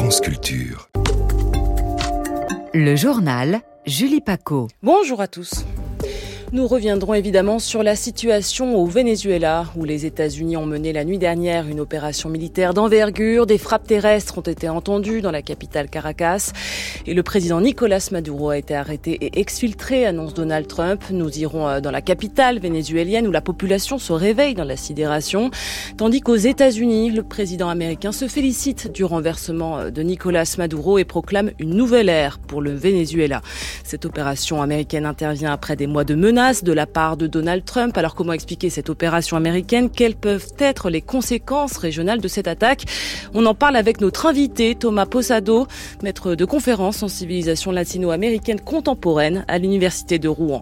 France Culture. Le journal, Julie Paco. Bonjour à tous. Nous reviendrons évidemment sur la situation au Venezuela, où les États-Unis ont mené la nuit dernière une opération militaire d'envergure. Des frappes terrestres ont été entendues dans la capitale Caracas. Et le président Nicolás Maduro a été arrêté et exfiltré, annonce Donald Trump. Nous irons dans la capitale vénézuélienne où la population se réveille dans la sidération. Tandis qu'aux États-Unis, le président américain se félicite du renversement de Nicolás Maduro et proclame une nouvelle ère pour le Venezuela. Cette opération américaine intervient après des mois de menaces de la part de Donald Trump. Alors comment expliquer cette opération américaine? Quelles peuvent être les conséquences régionales de cette attaque? On en parle avec notre invité Thomas Posado, maître de conférences en civilisation latino-américaine contemporaine à l'université de Rouen.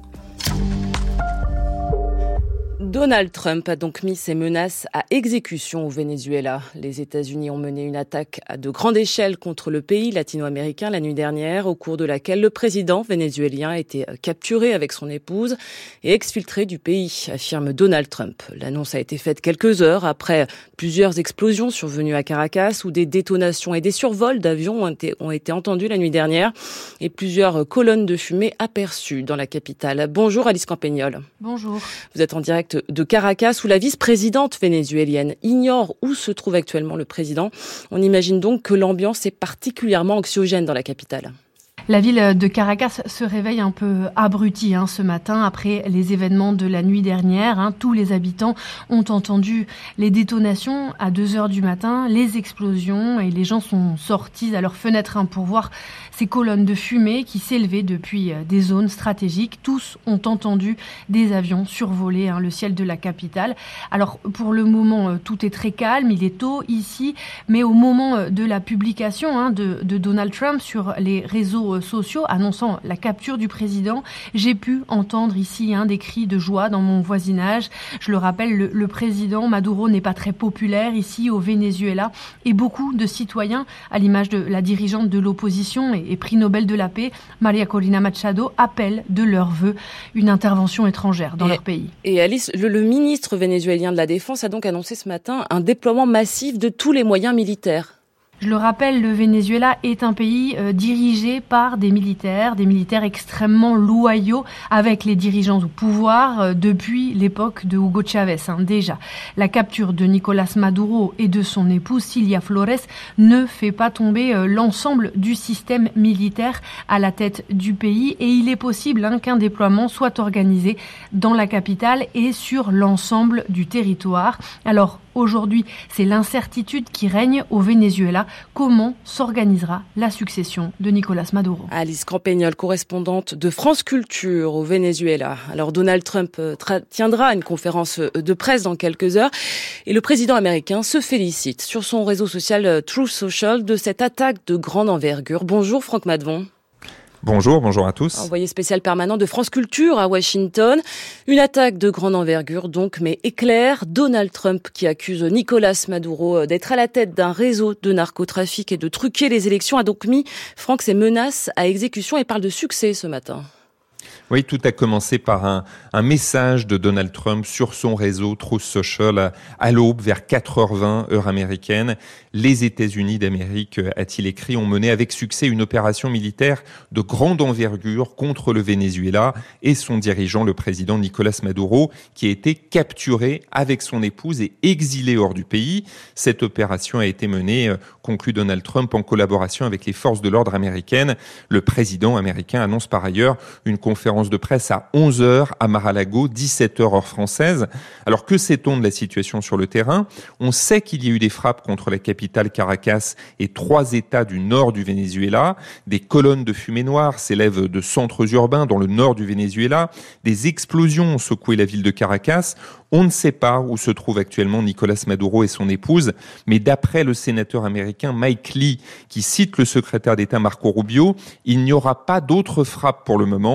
Donald Trump a donc mis ses menaces à exécution au Venezuela. Les États-Unis ont mené une attaque à de grande échelle contre le pays latino-américain la nuit dernière, au cours de laquelle le président vénézuélien a été capturé avec son épouse et exfiltré du pays, affirme Donald Trump. L'annonce a été faite quelques heures après plusieurs explosions survenues à Caracas, où des détonations et des survols d'avions ont été entendus la nuit dernière et plusieurs colonnes de fumée aperçues dans la capitale. Bonjour Alice Campagnol. Bonjour. Vous êtes en direct de Caracas, où la vice-présidente vénézuélienne ignore où se trouve actuellement le président. On imagine donc que l'ambiance est particulièrement anxiogène dans la capitale. La ville de Caracas se réveille un peu abrutie ce matin après les événements de la nuit dernière. Tous les habitants ont entendu les détonations à 2h du matin, les explosions, et les gens sont sortis à leurs fenêtres pour voir ces colonnes de fumée qui s'élevaient depuis des zones stratégiques. Tous ont entendu des avions survoler le ciel de la capitale. Alors pour le moment, tout est très calme, il est tôt ici, mais au moment de la publication de Donald Trump sur les réseaux sociaux annonçant la capture du président, j'ai pu entendre ici des cris de joie dans mon voisinage. Je le rappelle, le président Maduro n'est pas très populaire ici au Venezuela, et beaucoup de citoyens, à l'image de la dirigeante de l'opposition et prix Nobel de la paix, María Corina Machado, appellent de leur vœu une intervention étrangère dans leur pays. Et Alice, le ministre vénézuélien de la Défense a donc annoncé ce matin un déploiement massif de tous les moyens militaires. Je le rappelle, le Venezuela est un pays dirigé par des militaires extrêmement loyaux avec les dirigeants au pouvoir depuis l'époque de Hugo Chavez. Déjà, la capture de Nicolás Maduro et de son épouse Cilia Flores ne fait pas tomber l'ensemble du système militaire à la tête du pays, et il est possible qu'un déploiement soit organisé dans la capitale et sur l'ensemble du territoire. Alors, aujourd'hui, c'est l'incertitude qui règne au Venezuela. Comment s'organisera la succession de Nicolás Maduro? Alice Campagnol, correspondante de France Culture au Venezuela. Alors Donald Trump tiendra une conférence de presse dans quelques heures et le président américain se félicite sur son réseau social Truth Social de cette attaque de grande envergure. Bonjour Franck Madvon. Bonjour à tous. Envoyé spécial permanent de France Culture à Washington. Une attaque de grande envergure donc, mais éclair. Donald Trump qui accuse Nicolás Maduro d'être à la tête d'un réseau de narcotrafic et de truquer les élections a donc mis, Franck, ses menaces à exécution et parle de succès ce matin. Oui, tout a commencé par un message de Donald Trump sur son réseau Truth Social à l'aube, vers 4h20, heure américaine. Les États-Unis d'Amérique, a-t-il écrit, ont mené avec succès une opération militaire de grande envergure contre le Venezuela et son dirigeant, le président Nicolás Maduro, qui a été capturé avec son épouse et exilé hors du pays. Cette opération a été menée, conclut Donald Trump, en collaboration avec les forces de l'ordre américaines. Le président américain annonce par ailleurs une conférence de presse à 11h à Mar-a-Lago, 17h heure française. Alors que sait-on de la situation sur le terrain? On sait qu'il y a eu des frappes contre la capitale Caracas et 3 États du nord du Venezuela. Des colonnes de fumée noire s'élèvent de centres urbains dans le nord du Venezuela. Des explosions ont secoué la ville de Caracas. On ne sait pas où se trouvent actuellement Nicolás Maduro et son épouse, mais d'après le sénateur américain Mike Lee, qui cite le secrétaire d'État Marco Rubio, il n'y aura pas d'autres frappes pour le moment. Le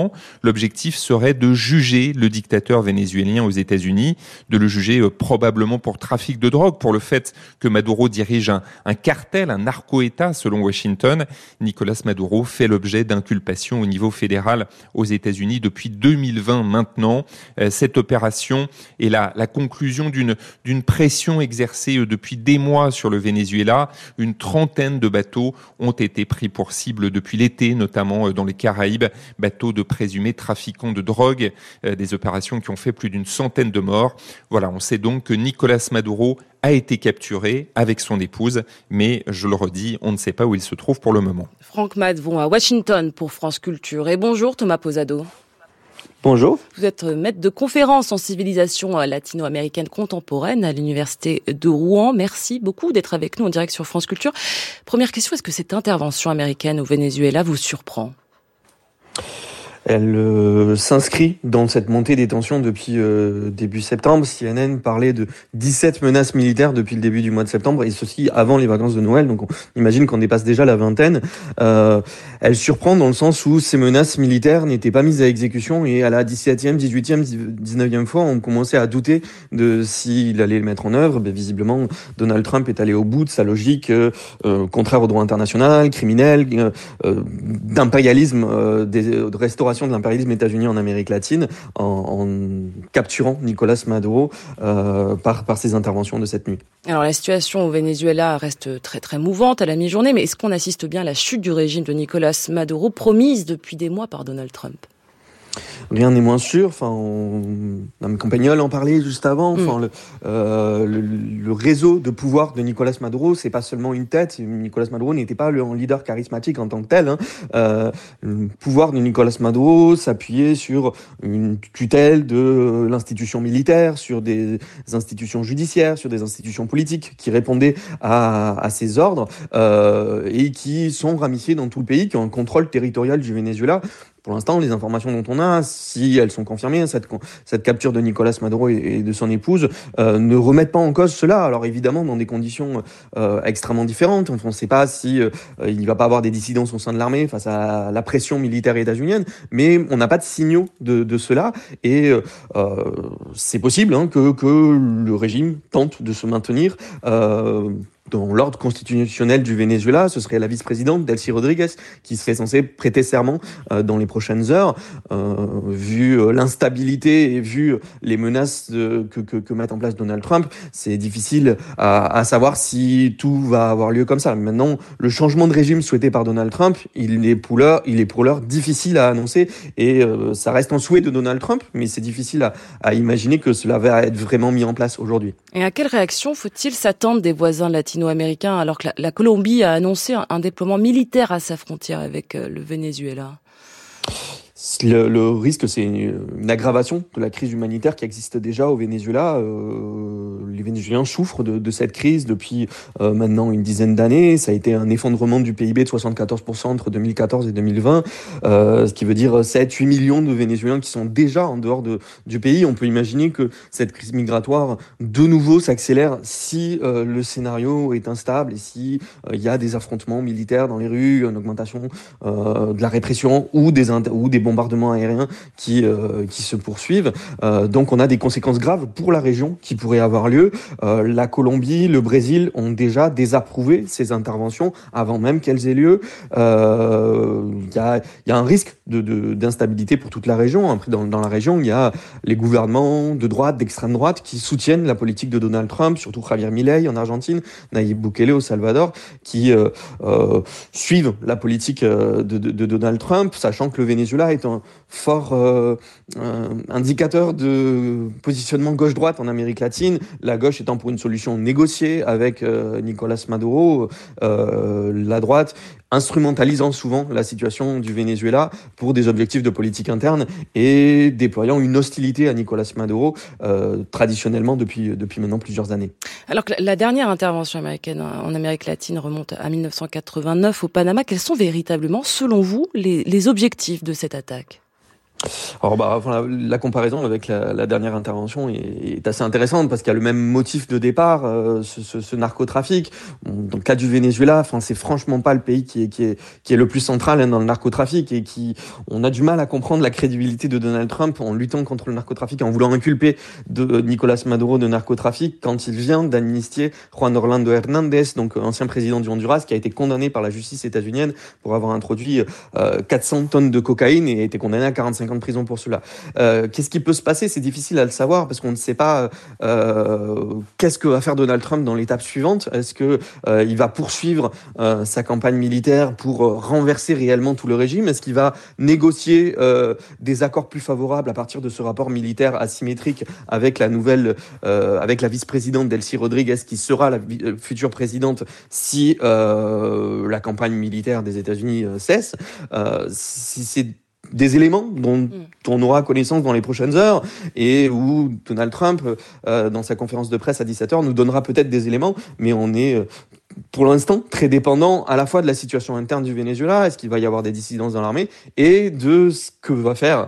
L'objectif serait de juger le dictateur vénézuélien aux États-Unis, de le juger probablement pour trafic de drogue, pour le fait que Maduro dirige un cartel, un narco-État selon Washington. Nicolas Maduro fait l'objet d'inculpations au niveau fédéral aux États-Unis depuis 2020 maintenant. Cette opération est la conclusion d'une pression exercée depuis des mois sur le Venezuela. Une trentaine de bateaux ont été pris pour cible depuis l'été, notamment dans les Caraïbes, bateaux de présumés trafiquants de drogue, des opérations qui ont fait plus d'une centaine de morts. Voilà, on sait donc que Nicolas Maduro a été capturé avec son épouse, mais je le redis, on ne sait pas où il se trouve pour le moment. Franck Madvon à Washington pour France Culture. Et bonjour Thomas Posado. Bonjour. Vous êtes maître de conférence en civilisation latino-américaine contemporaine à l'université de Rouen. Merci beaucoup d'être avec nous en direct sur France Culture. Première question, est-ce que cette intervention américaine au Venezuela vous surprend ? Elle s'inscrit dans cette montée des tensions depuis début septembre. CNN parlait de 17 menaces militaires depuis le début du mois de septembre, et ceci avant les vacances de Noël, donc on imagine qu'on dépasse déjà la vingtaine. Elle surprend dans le sens où ces menaces militaires n'étaient pas mises à exécution, et à la 17e, 18e, 19e fois, on commençait à douter de s'il allait le mettre en œuvre. Visiblement, Donald Trump est allé au bout de sa logique contraire au droit international, criminel, d'impérialisme, de restauration de l'impérialisme états-unien en Amérique latine, en capturant Nicolas Maduro par ses interventions de cette nuit. Alors la situation au Venezuela reste très très mouvante à la mi-journée, mais est-ce qu'on assiste bien à la chute du régime de Nicolas Maduro, promise depuis des mois par Donald Trump ? Rien n'est moins sûr. Enfin, Mme Campagnol en parlait juste avant. Enfin, le réseau de pouvoir de Nicolas Maduro, c'est pas seulement une tête. Nicolas Maduro n'était pas le leader charismatique en tant que tel. Le pouvoir de Nicolas Maduro s'appuyait sur une tutelle de l'institution militaire, sur des institutions judiciaires, sur des institutions politiques qui répondaient à ses ordres et qui sont ramifiées dans tout le pays, qui ont un contrôle territorial du Venezuela. Pour l'instant, les informations dont on a, si elles sont confirmées, cette capture de Nicolas Maduro et de son épouse, ne remettent pas en cause cela. Alors évidemment, dans des conditions extrêmement différentes. On ne sait pas si il ne va pas avoir des dissidences au sein de l'armée face à la pression militaire états-unienne, mais on n'a pas de signaux de cela. Et c'est possible que le régime tente de se maintenir dans l'ordre constitutionnel du Venezuela. Ce serait la vice-présidente Delcy Rodriguez qui serait censée prêter serment dans les prochaines heures. Vu l'instabilité et vu les menaces que met en place Donald Trump, c'est difficile à savoir si tout va avoir lieu comme ça. Maintenant, le changement de régime souhaité par Donald Trump, il est pour l'heure difficile à annoncer, et ça reste un souhait de Donald Trump, mais c'est difficile à imaginer que cela va être vraiment mis en place aujourd'hui. Et à quelle réaction faut-il s'attendre des voisins latino-américains alors que la Colombie a annoncé un déploiement militaire à sa frontière avec le Venezuela ? Le risque, c'est une aggravation de la crise humanitaire qui existe déjà au Venezuela. Les Vénézuéliens souffrent de cette crise depuis maintenant une dizaine d'années. Ça a été un effondrement du PIB de 74% entre 2014 et 2020, ce qui veut dire 7-8 millions de Vénézuéliens qui sont déjà en dehors du pays. On peut imaginer que cette crise migratoire, de nouveau, s'accélère si le scénario est instable et si il y a des affrontements militaires dans les rues, une augmentation de la répression ou des bombardements aériens qui se poursuivent. Donc on a des conséquences graves pour la région qui pourraient avoir lieu. La Colombie, le Brésil ont déjà désapprouvé ces interventions avant même qu'elles aient lieu. Il y a un risque d'instabilité pour toute la région. Après, dans la région, il y a les gouvernements de droite, d'extrême droite qui soutiennent la politique de Donald Trump, surtout Javier Milei en Argentine, Nayib Bukele au Salvador, qui suivent la politique de Donald Trump, sachant que le Venezuela est un fort indicateur de positionnement gauche-droite en Amérique latine, la gauche étant pour une solution négociée avec Nicolas Maduro, la droite instrumentalisant souvent la situation du Venezuela pour des objectifs de politique interne et déployant une hostilité à Nicolas Maduro traditionnellement depuis maintenant plusieurs années. Alors que la dernière intervention américaine en Amérique latine remonte à 1989 au Panama, quels sont véritablement, selon vous, les objectifs de cette attaque ? Alors la comparaison avec la dernière intervention est assez intéressante parce qu'il y a le même motif de départ, ce narcotrafic. Dans le cas du Venezuela, c'est franchement pas le pays qui est le plus central dans le narcotrafic et on a du mal à comprendre la crédibilité de Donald Trump en luttant contre le narcotrafic, en voulant inculper de Nicolas Maduro de narcotrafic quand il vient d'amnistier Juan Orlando Hernández, donc ancien président du Honduras, qui a été condamné par la justice états-unienne pour avoir introduit 400 tonnes de cocaïne et a été condamné à 45 ans de prison pour cela. Qu'est-ce qui peut se passer ? C'est difficile à le savoir parce qu'on ne sait pas qu'est-ce que va faire Donald Trump dans l'étape suivante. Est-ce que il va poursuivre sa campagne militaire pour renverser réellement tout le régime ? Est-ce qu'il va négocier des accords plus favorables à partir de ce rapport militaire asymétrique avec la vice-présidente Delcy Rodriguez, qui sera la future présidente si la campagne militaire des États-Unis cesse ? Si c'est des éléments dont on aura connaissance dans les prochaines heures et où Donald Trump, dans sa conférence de presse à 17h, nous donnera peut-être des éléments, mais on est pour l'instant très dépendant à la fois de la situation interne du Venezuela, est-ce qu'il va y avoir des dissidences dans l'armée, et de ce que va faire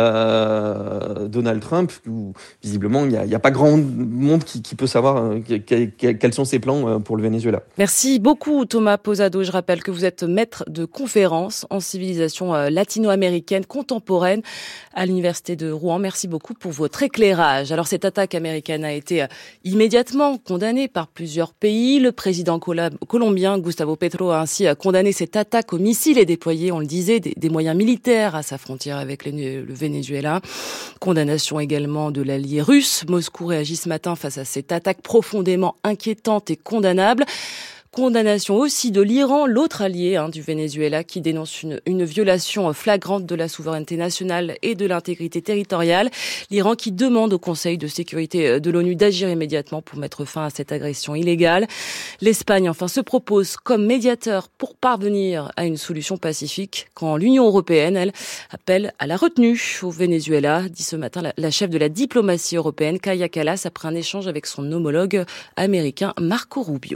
Donald Trump, où visiblement il n'y a pas grand monde qui peut savoir quels sont ses plans pour le Venezuela. Merci beaucoup Thomas Posado. Je rappelle que vous êtes maître de conférences en civilisation latino-américaine contemporaine à l'université de Rouen. Merci beaucoup pour votre éclairage. Alors cette attaque américaine a été immédiatement condamnée par plusieurs pays. Le président colombien Gustavo Petro a ainsi condamné cette attaque au missile et déployé, on le disait, des moyens militaires à sa frontière avec le Venezuela. Condamnation également de l'allié russe. Moscou réagit ce matin face à cette attaque profondément inquiétante et condamnable. Condamnation aussi de l'Iran, l'autre allié du Venezuela, qui dénonce une violation flagrante de la souveraineté nationale et de l'intégrité territoriale. L'Iran qui demande au Conseil de sécurité de l'ONU d'agir immédiatement pour mettre fin à cette agression illégale. L'Espagne, enfin, se propose comme médiateur pour parvenir à une solution pacifique, quand l'Union européenne, elle, appelle à la retenue au Venezuela, dit ce matin la chef de la diplomatie européenne, Kaja Kallas, après un échange avec son homologue américain Marco Rubio.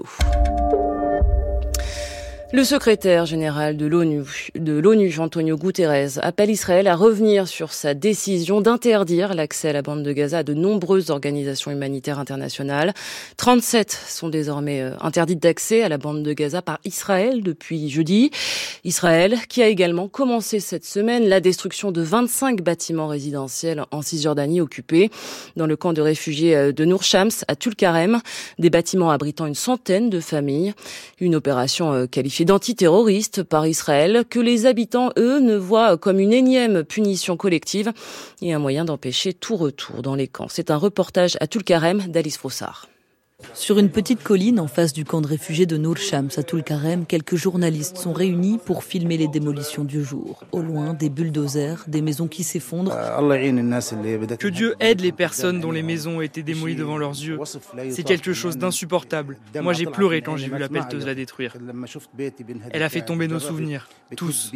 Le secrétaire général de l'ONU, Antonio Guterres, appelle Israël à revenir sur sa décision d'interdire l'accès à la bande de Gaza à de nombreuses organisations humanitaires internationales. 37 sont désormais interdites d'accès à la bande de Gaza par Israël depuis jeudi. Israël qui a également commencé cette semaine la destruction de 25 bâtiments résidentiels en Cisjordanie occupés. Dans le camp de réfugiés de Nour Shams à Tulkarem, des bâtiments abritant une centaine de familles. Une opération qualifiée d'antiterroriste par Israël, que les habitants, eux, ne voient comme une énième punition collective et un moyen d'empêcher tout retour dans les camps. C'est un reportage à Tulkarem d'Alice Frossard. Sur une petite colline en face du camp de réfugiés de Nour Shams à Tulkarem, quelques journalistes sont réunis pour filmer les démolitions du jour. Au loin, des bulldozers, des maisons qui s'effondrent. Que Dieu aide les personnes dont les maisons ont été démolies devant leurs yeux. C'est quelque chose d'insupportable. Moi, j'ai pleuré quand j'ai vu la pelleteuse la détruire. Elle a fait tomber nos souvenirs, tous.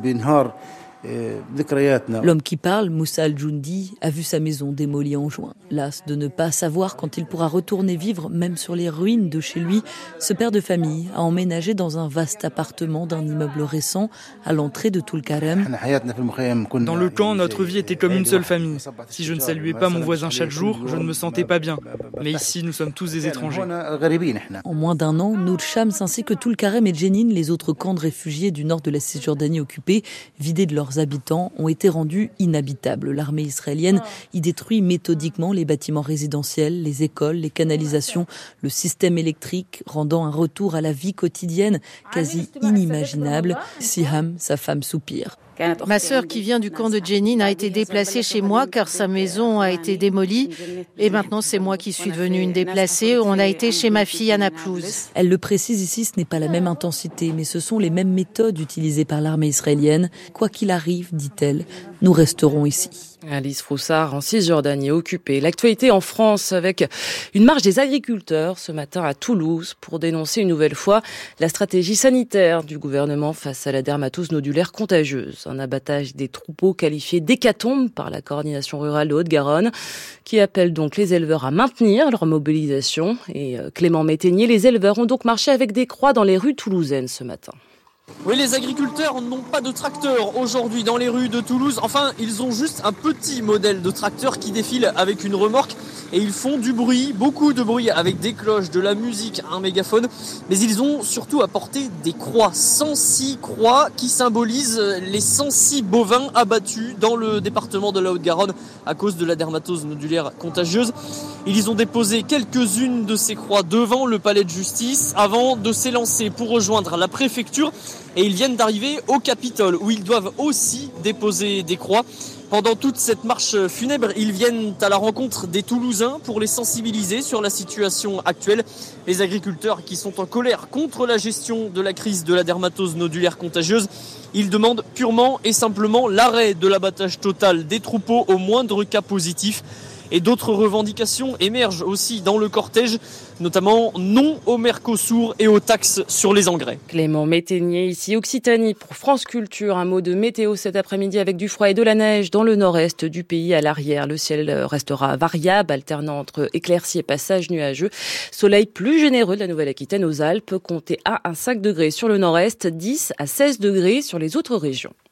L'homme qui parle, Moussa Al-Joundi, a vu sa maison démolie en juin. Las de ne pas savoir quand il pourra retourner vivre, même sur les ruines de chez lui, ce père de famille a emménagé dans un vaste appartement d'un immeuble récent à l'entrée de Tulkarem. Dans le camp, notre vie était comme une seule famille. Si je ne saluais pas mon voisin chaque jour, je ne me sentais pas bien. Mais ici, nous sommes tous des étrangers. En moins d'un an, Nour Shams ainsi que Tulkarem et Jenin, les autres camps de réfugiés du nord de la Cisjordanie occupés, vidés de leurs habitants, ont été rendus inhabitables. L'armée israélienne y détruit méthodiquement les bâtiments résidentiels, les écoles, les canalisations, le système électrique, rendant un retour à la vie quotidienne quasi inimaginable. Siham, sa femme, soupire. Ma sœur qui vient du camp de Jenin a été déplacée chez moi car sa maison a été démolie. Et maintenant, c'est moi qui suis devenue une déplacée. On a été chez ma fille à Naplouse. Elle le précise ici, ce n'est pas la même intensité, mais ce sont les mêmes méthodes utilisées par l'armée israélienne. Quoi qu'il arrive, dit-elle, nous resterons ici. Alice Froussard en Cisjordanie occupée. L'actualité en France avec une marche des agriculteurs ce matin à Toulouse pour dénoncer une nouvelle fois la stratégie sanitaire du gouvernement face à la dermatose nodulaire contagieuse. Un abattage des troupeaux qualifié d'hécatombe par la coordination rurale de Haute-Garonne qui appelle donc les éleveurs à maintenir leur mobilisation. Et Clément Métainier, les éleveurs ont donc marché avec des croix dans les rues toulousaines ce matin. Oui, les agriculteurs n'ont pas de tracteur aujourd'hui dans les rues de Toulouse. Enfin, ils ont juste un petit modèle de tracteur qui défile avec une remorque et ils font du bruit, beaucoup de bruit avec des cloches, de la musique, un mégaphone. Mais ils ont surtout apporté des croix, 106 croix qui symbolisent les 106 bovins abattus dans le département de la Haute-Garonne à cause de la dermatose nodulaire contagieuse. Ils ont déposé quelques-unes de ces croix devant le palais de justice avant de s'élancer pour rejoindre la préfecture. Et ils viennent d'arriver au Capitole où ils doivent aussi déposer des croix. Pendant toute cette marche funèbre, ils viennent à la rencontre des Toulousains pour les sensibiliser sur la situation actuelle. Les agriculteurs qui sont en colère contre la gestion de la crise de la dermatose nodulaire contagieuse, ils demandent purement et simplement l'arrêt de l'abattage total des troupeaux au moindre cas positif. Et d'autres revendications émergent aussi dans le cortège, notamment non au Mercosur et aux taxes sur les engrais. Clément Métainier, ici Occitanie pour France Culture. Un mot de météo cet après-midi avec du froid et de la neige dans le nord-est du pays à l'arrière. Le ciel restera variable, alternant entre éclaircies et passages nuageux. Soleil plus généreux de la Nouvelle-Aquitaine aux Alpes, comptez 1 à 5 degrés sur le nord-est, 10 à 16 degrés sur les autres régions.